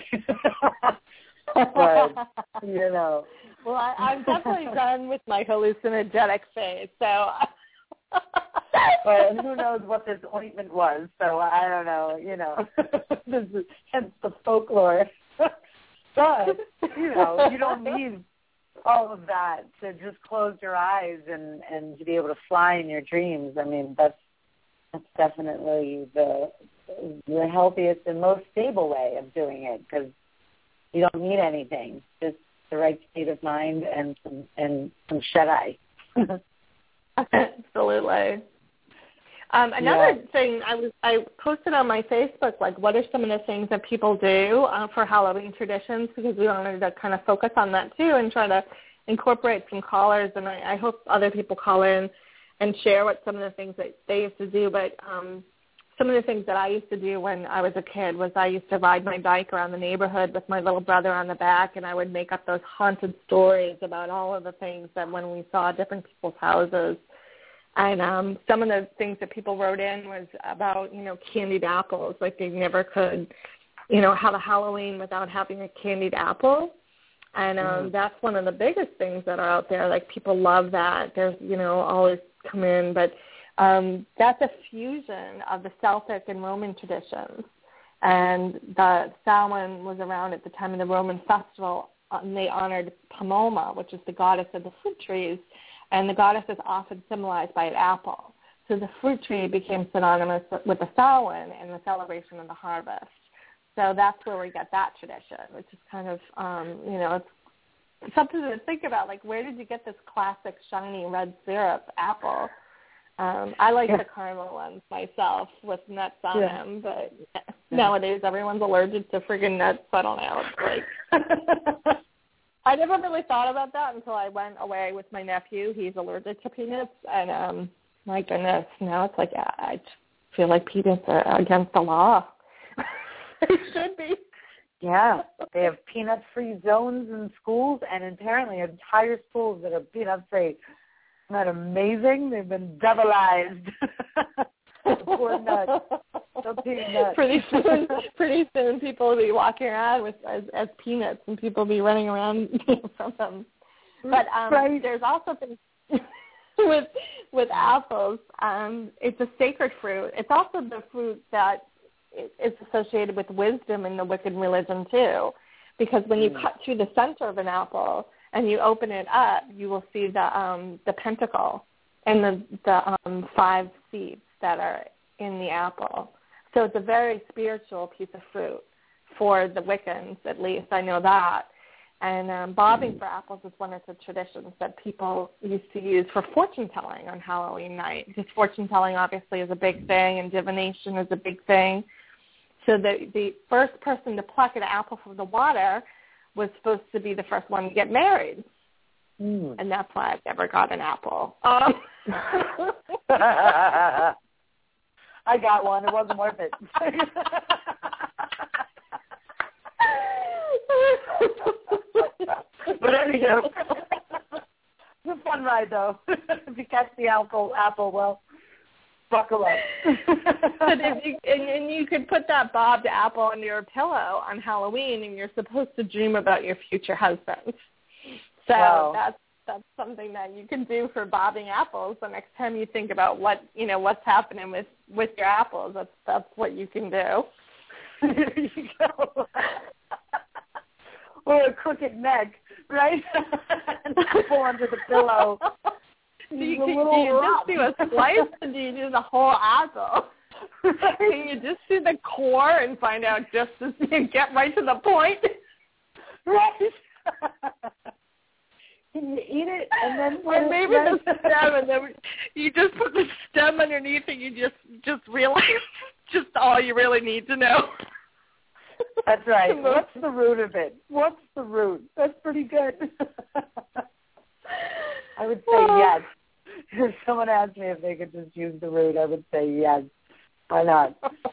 S2: But, you know.
S3: Well, I, I'm definitely done with my hallucinogenic phase, so...
S2: But who knows what this ointment was, so I don't know, you know. This is hence the folklore. But, you know, you don't need all of that to just close your eyes and, and to be able to fly in your dreams. I mean, that's that's definitely the the healthiest and most stable way of doing it because you don't need anything, just the right state of mind and some, and some shut-eye.
S3: Absolutely. Um, another
S2: yeah.
S3: thing, I was I posted on my Facebook, like, what are some of the things that people do uh, for Halloween traditions, because we wanted to kind of focus on that, too, and try to incorporate some callers, and I, I hope other people call in and share what some of the things that they used to do. But um, some of the things that I used to do when I was a kid was I used to ride my bike around the neighborhood with my little brother on the back, and I would make up those haunted stories about all of the things that when we saw different people's houses. And um, some of the things that people wrote in was about, you know, candied apples, like they never could, you know, have a Halloween without having a candied apple. And um, mm. that's one of the biggest things that are out there. Like, people love that. There's, you know, always come in. But um, that's a fusion of the Celtic and Roman traditions. And the Samhain was around at the time of the Roman festival, and they honored Pomona, which is the goddess of the fruit trees. And the goddess is often symbolized by an apple. So the fruit tree became synonymous with the Samhain and the celebration of the harvest. So that's where we get that tradition, which is kind of, um, you know, it's something to think about. Like, where did you get this classic shiny red syrup apple? Um, I like yeah. the caramel ones myself with nuts on yeah. them, but yeah. nowadays everyone's allergic to friggin' nuts. I don't know. It's like I never really thought about that until I went away with my nephew. He's allergic to peanuts, and um, my goodness, now it's like I feel like peanuts are against the law. They should be.
S2: Yeah, they have peanut-free zones in schools, and apparently entire schools that are peanut-free. Isn't that amazing? They've been devilized. Poor nuts. So peanuts.
S3: Pretty soon, pretty soon, people will be walking around with as, as peanuts, and people will be running around from them. But um, right. there's also things with with apples. Um, it's a sacred fruit. It's also the fruit that is associated with wisdom in the Wiccan religion too, because when you mm. cut through the center of an apple and you open it up, you will see the um, the pentacle and the the um, five seeds that are in the apple. So it's a very spiritual piece of fruit for the Wiccans, at least I know that. And um, bobbing for apples is one of the traditions that people used to use for fortune telling on Halloween night. Because fortune telling obviously is a big thing, and divination is a big thing. So the the first person to pluck an apple from the water was supposed to be the first one to get married. Mm. And that's why I've never got an apple. Um.
S2: I got one. It wasn't worth it. But anyhow, it's a fun ride, though. If you catch the apple, apple, well, buckle up.
S3: But if you, and, and you could put that bobbed apple under your pillow on Halloween, and you're supposed to dream about your future husband. So wow. that's that's something that you can do for bobbing apples. The next time you think about what you know what's happening with, with your apples, that's that's what you can do.
S2: There you go. Or a crooked neck, right? An apple under the pillow.
S3: Do you, can, do you just do a slice, or do you do the whole apple? Right. Can you just do the core and find out just as you get right to the point?
S2: Right. Can you eat it and then put
S3: or maybe the stem, and then you just put the stem underneath, and you just just realize just all you really need to know.
S2: That's right. What's the root of it? What's the root? That's pretty good. I would say yes. If someone asked me if they could just use the root, I would say yes. Why not?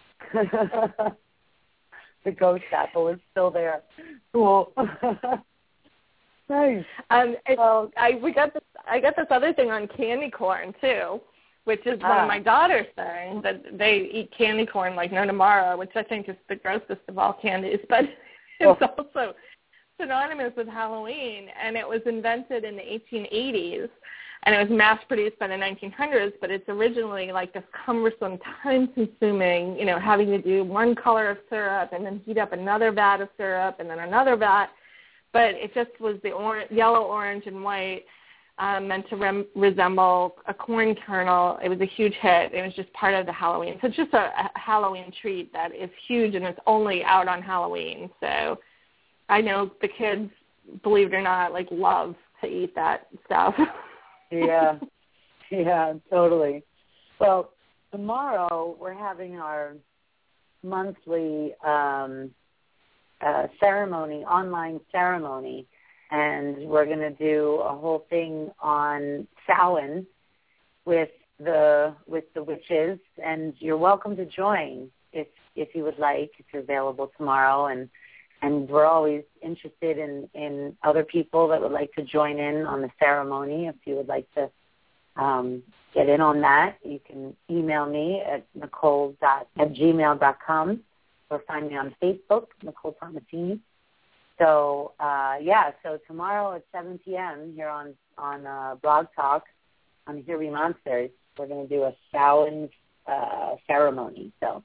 S2: The ghost apple is still there. Cool. Nice.
S3: Um, it, well, I we got this. I got this other thing on candy corn too, which is ah. one of my daughter's things, that they eat candy corn like no tomorrow, which I think is the grossest of all candies. But it's oh. also synonymous with Halloween, and it was invented in the eighteen eighties, and it was mass-produced by the nineteen hundreds, but it's originally like this cumbersome, time-consuming, you know, having to do one color of syrup and then heat up another vat of syrup and then another vat. But it just was the or- yellow, orange, and white, um, meant to rem- resemble a corn kernel. It was a huge hit. It was just part of the Halloween. So it's just a, a Halloween treat that is huge, and it's only out on Halloween. So I know the kids, believe it or not, like love to eat that stuff.
S2: Yeah, yeah, totally. Well, tomorrow we're having our monthly um, uh, ceremony, online ceremony, and we're going to do a whole thing on Samhain with the with the witches, and you're welcome to join if if you would like, if you're available tomorrow. And and we're always interested in, in other people that would like to join in on the ceremony. If you would like to um, get in on that, you can email me at nicole at gmail dot com or find me on Facebook, Nicole Tomasini. So, uh, yeah, so tomorrow at seven p.m. here on, on uh, Blog Talk on Here We Monsters, we're going to do a Samhain uh, ceremony. So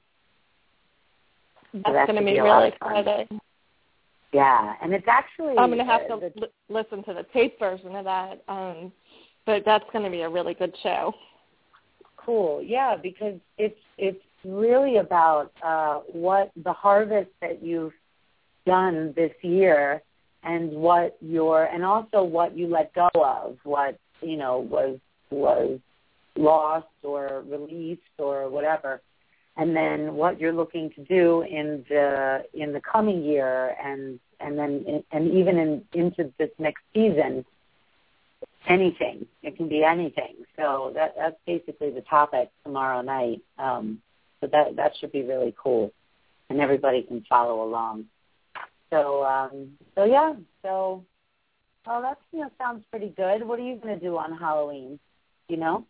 S3: that's,
S2: so that
S3: going to
S2: be
S3: be really exciting.
S2: Yeah, and it's actually...
S3: I'm going to have to
S2: the,
S3: li- listen to the tape version of that, um, but that's going to be a really good show.
S2: Cool, yeah, because it's it's really about uh, what the harvest that you've done this year, and what your and also what you let go of, what you know was was lost or released or whatever, and then what you're looking to do in the in the coming year, and and then in, and even in, into this next season. Anything. It can be anything. So that that's basically the topic tomorrow night. Um, so that that should be really cool, and everybody can follow along. So, um, so yeah, so, well, that you know, sounds pretty good. What are you going to do on Halloween, you know?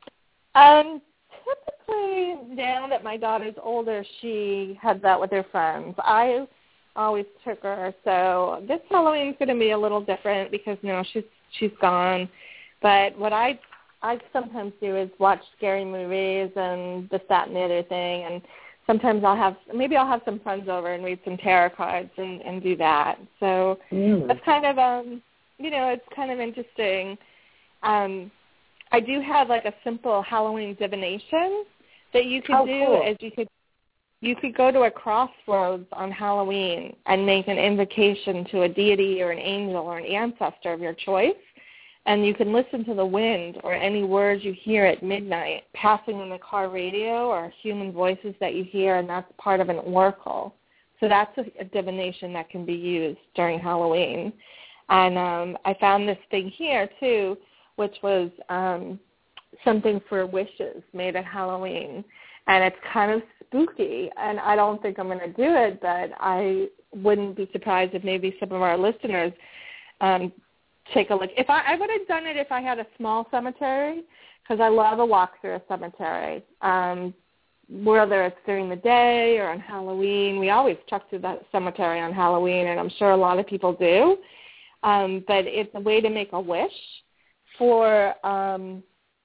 S3: Um, typically, now that my daughter's older, she heads out with her friends. I always took her, so this Halloween's going to be a little different because, you know, she's she's gone. But what I I sometimes do is watch scary movies and this, that, and the other thing, and sometimes I'll have, maybe I'll have some friends over and read some tarot cards and, and do that. So
S2: mm.
S3: that's kind of, um, you know, it's kind of interesting. Um, I do have like a simple Halloween divination that you could
S2: oh,
S3: do.
S2: Cool.
S3: As you could, you could go to a crossroads on Halloween and make an invocation to a deity or an angel or an ancestor of your choice. And you can listen to the wind or any words you hear at midnight passing in the car radio or human voices that you hear, and that's part of an oracle. So that's a, a divination that can be used during Halloween. And um, I found this thing here, too, which was um, something for wishes made at Halloween. And it's kind of spooky, and I don't think I'm going to do it, but I wouldn't be surprised if maybe some of our listeners um, take a look. If I, I would have done it if I had a small cemetery, because I love a walk through a cemetery. Um, whether it's during the day or on Halloween, we always truck through the cemetery on Halloween, and I'm sure a lot of people do. Um, but it's a way to make a wish for um,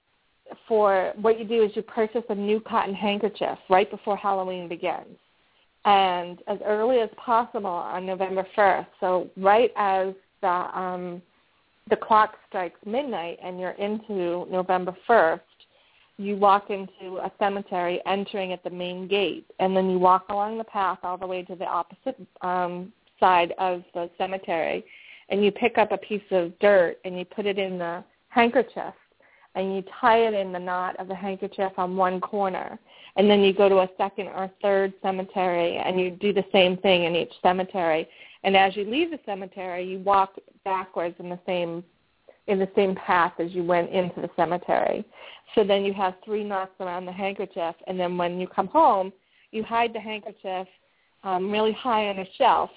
S3: for what you do is you purchase a new cotton handkerchief right before Halloween begins, and as early as possible on November first. So right as the um, the clock strikes midnight and you're into November first, you walk into a cemetery entering at the main gate, and then you walk along the path all the way to the opposite um, side of the cemetery, and you pick up a piece of dirt and you put it in the handkerchief, and you tie it in the knot of the handkerchief on one corner, and then you go to a second or third cemetery and you do the same thing in each cemetery. And as you leave the cemetery, you walk backwards in the same in the same path as you went into the cemetery. So then you have three knots around the handkerchief, and then when you come home, you hide the handkerchief um, really high on a shelf,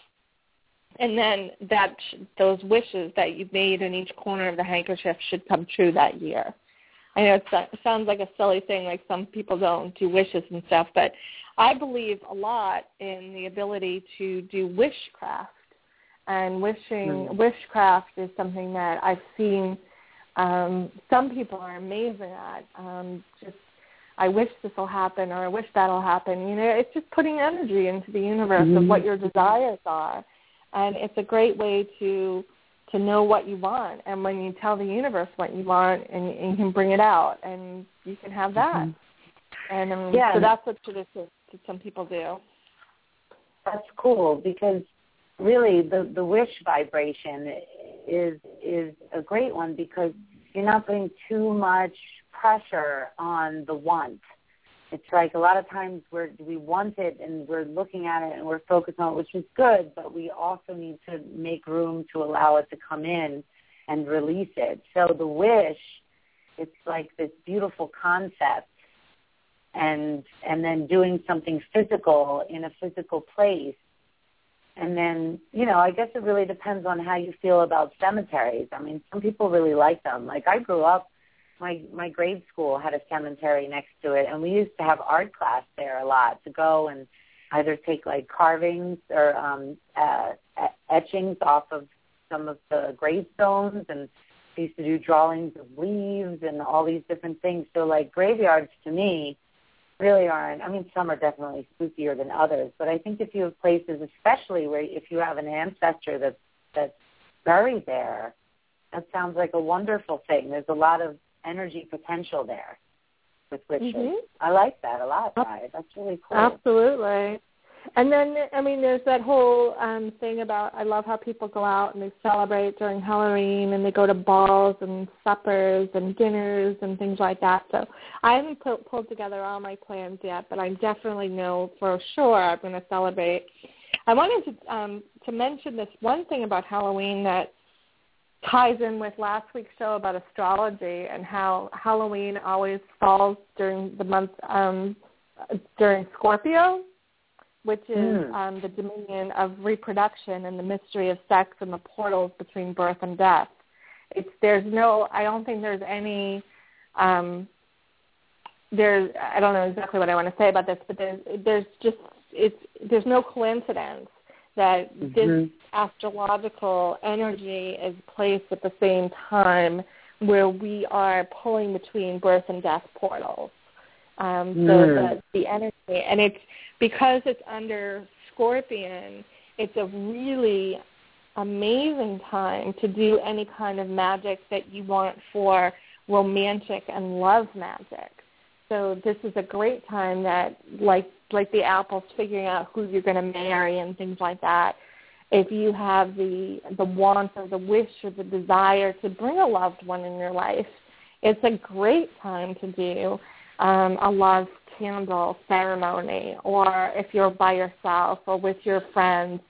S3: and then that those wishes that you made in each corner of the handkerchief should come true that year. I know it's, it sounds like a silly thing, like some people don't do wishes and stuff, but I believe a lot in the ability to do wishcraft. And wishing mm. wishcraft is something that I've seen um, some people are amazing at. Um, just, I wish this will happen, or I wish that will happen. You know, it's just putting energy into the universe mm. of what your desires are. And it's a great way to to know what you want. And when you tell the universe what you want, and, and you can bring it out, and you can have that. Mm-hmm. And um, yeah. so that's what tradition, some people do.
S2: That's cool, because really the, the wish vibration is is a great one, because you're not putting too much pressure on the want. It's like a lot of times we're, we want it and we're looking at it and we're focused on it, which is good, but we also need to make room to allow it to come in and release it. So the wish it's like this beautiful concept, and and then doing something physical in a physical place. And then, you know, I guess it really depends on how you feel about cemeteries. I mean, some people really like them. Like I grew up, my my grade school had a cemetery next to it, and we used to have art class there a lot, to go and either take like carvings or um, uh, etchings off of some of the gravestones, and we used to do drawings of leaves and all these different things. So like graveyards to me really aren't, I mean, some are definitely spookier than others, but I think if you have places, especially where if you have an ancestor that's, that's buried there, that sounds like a wonderful thing. There's a lot of energy potential there with witches.
S3: Mm-hmm.
S2: I like that a lot, Bride. That's really cool.
S3: Absolutely. And then, I mean, there's that whole um, thing about, I love how people go out and they celebrate during Halloween, and they go to balls and suppers and dinners and things like that. So I haven't put, pulled together all my plans yet, but I definitely know for sure I'm going to celebrate. I wanted to um, to mention this one thing about Halloween that ties in with last week's show about astrology and how Halloween always falls during the month, um, during Scorpio, which is mm. um, the dominion of reproduction and the mystery of sex and the portals between birth and death. It's there's no, I don't think there's any, um, there's, I don't know exactly what I want to say about this, but there's, there's just, it's, there's no coincidence that mm-hmm. this astrological energy is placed at the same time where we are pulling between birth and death portals. Um, so mm. the, the energy, and it's because it's under Scorpion, it's a really amazing time to do any kind of magic that you want for romantic and love magic. So this is a great time that, like like the apples, figuring out who you're going to marry and things like that. If you have the the want or the wish or the desire to bring a loved one in your life, it's a great time to do um, a love candle ceremony, or if you're by yourself or with your friends,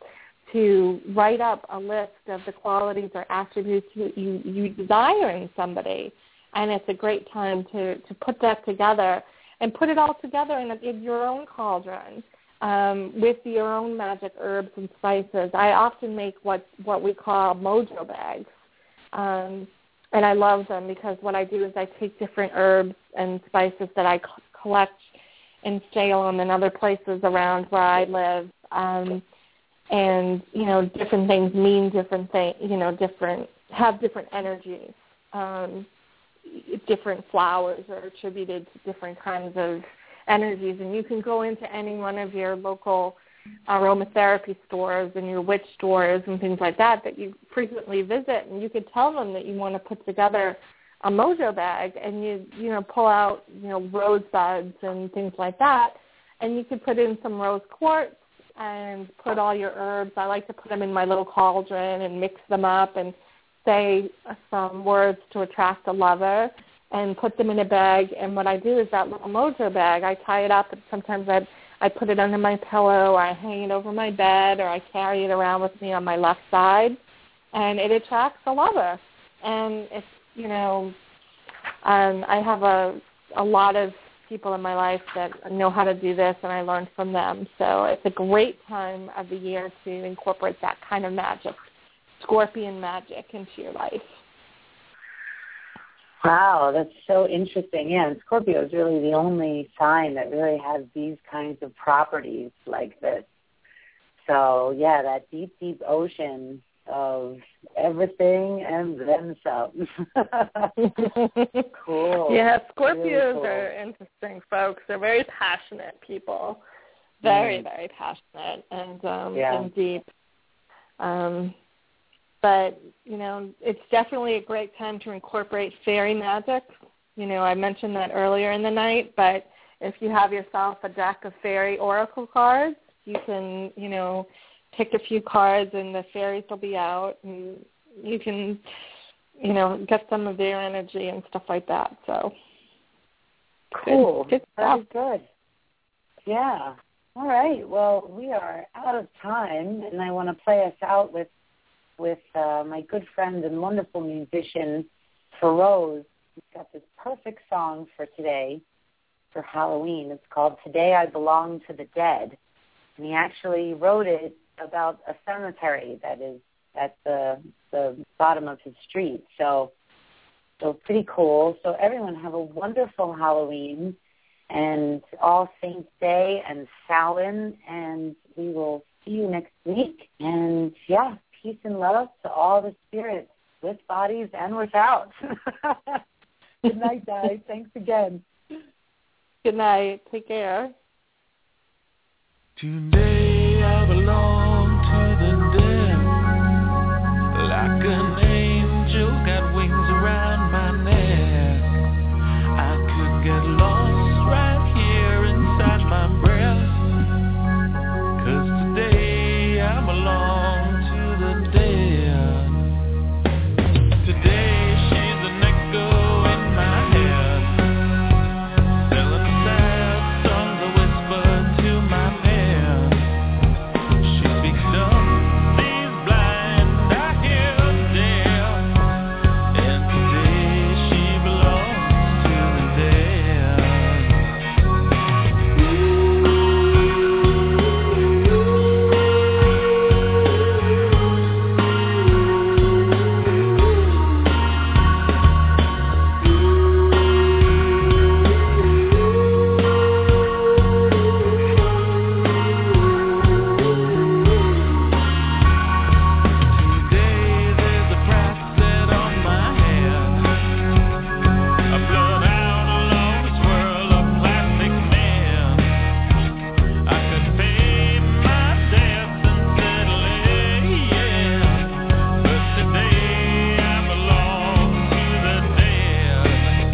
S3: to write up a list of the qualities or attributes you, you, you desire in somebody. And it's a great time to, to put that together and put it all together in, a, in your own cauldron um, with your own magic herbs and spices. I often make what, what we call mojo bags. Um, and I love them because what I do is I take different herbs and spices that I c- collect in Salem and other places around where I live. Um, and, you know, different things mean different things, you know, different, have different energies. Um, different flowers are attributed to different kinds of energies, and you can go into any one of your local aromatherapy stores and your witch stores and things like that that you frequently visit, and you could tell them that you want to put together a mojo bag, and you you know pull out you know rosebuds and things like that, and you could put in some rose quartz and put all your herbs. I like to put them in my little cauldron and mix them up and say some words to attract a lover and put them in a bag. And what I do is that little mojo bag, I tie it up, and sometimes I I put it under my pillow, or I hang it over my bed, or I carry it around with me on my left side, and it attracts a lover. And it's, you know, um, I have a a lot of people in my life that know how to do this, and I learned from them. So it's a great time of the year to incorporate that kind of magic, Scorpion magic, into your life.
S2: Wow, that's so interesting. Yeah, and Scorpio is really the only sign that really has these kinds of properties like this. So, yeah, that deep, deep ocean of everything and then some. Cool.
S3: Yeah, Scorpios
S2: really cool.
S3: are interesting folks. They're very passionate people. Very, mm. very passionate and, um,
S2: yeah.
S3: and deep. Um But, you know, it's definitely a great time to incorporate fairy magic. You know, I mentioned that earlier in the night, but if you have yourself a deck of fairy oracle cards, you can, you know, pick a few cards and the fairies will be out, and you can, you know, get some of their energy and stuff like that. So,
S2: cool.
S3: Good, good
S2: That's good. Yeah. All right. Well, we are out of time, and I want to play us out with with uh, my good friend and wonderful musician, Feroz, he's got this perfect song for today, for Halloween. It's called Today I Belong to the Dead. And he actually wrote it about a cemetery that is at the the bottom of his street. So, so pretty cool. So everyone have a wonderful Halloween and All Saints Day and Samhain, and we will see you next week. And, yeah, peace and love to all the spirits, with bodies and without. Good night, guys. Thanks again.
S3: Good night. Take care.
S5: Today I belong to the dead, like an angel got wings around my neck. I could get lost right here inside my breath, 'cause today I belong to the dead. Today she's an echo in my head, telling sad songs I whisper to my head. She speaks dumb, sees blind, I hear deaf, and today she belongs to the dead. Today there's a price set on my head, a blood out along this world of plastic men. I could pay my debts and settle in, but today I belong to the dead.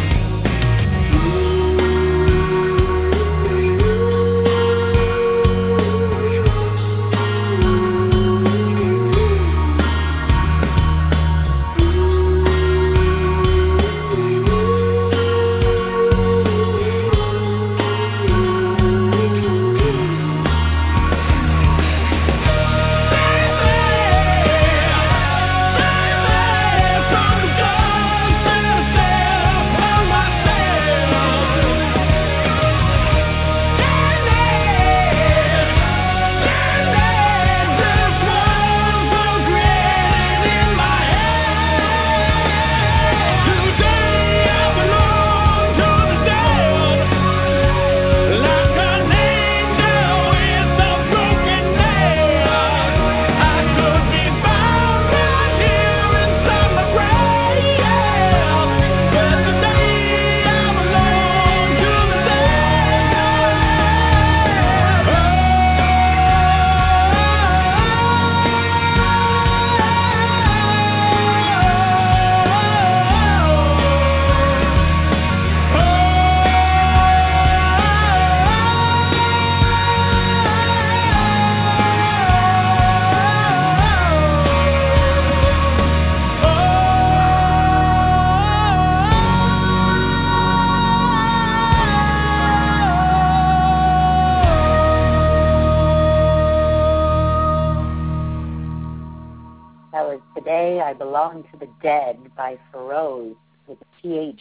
S2: That was Today I Belong to the Dead by Feroz with a P H.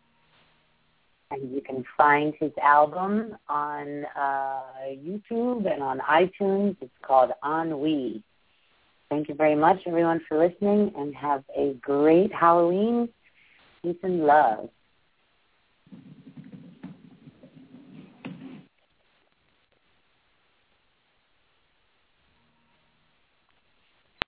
S2: And you can find his album on uh, YouTube and on iTunes. It's called Ennui. Thank you very much, everyone, for listening, and have a great Halloween. Peace and love.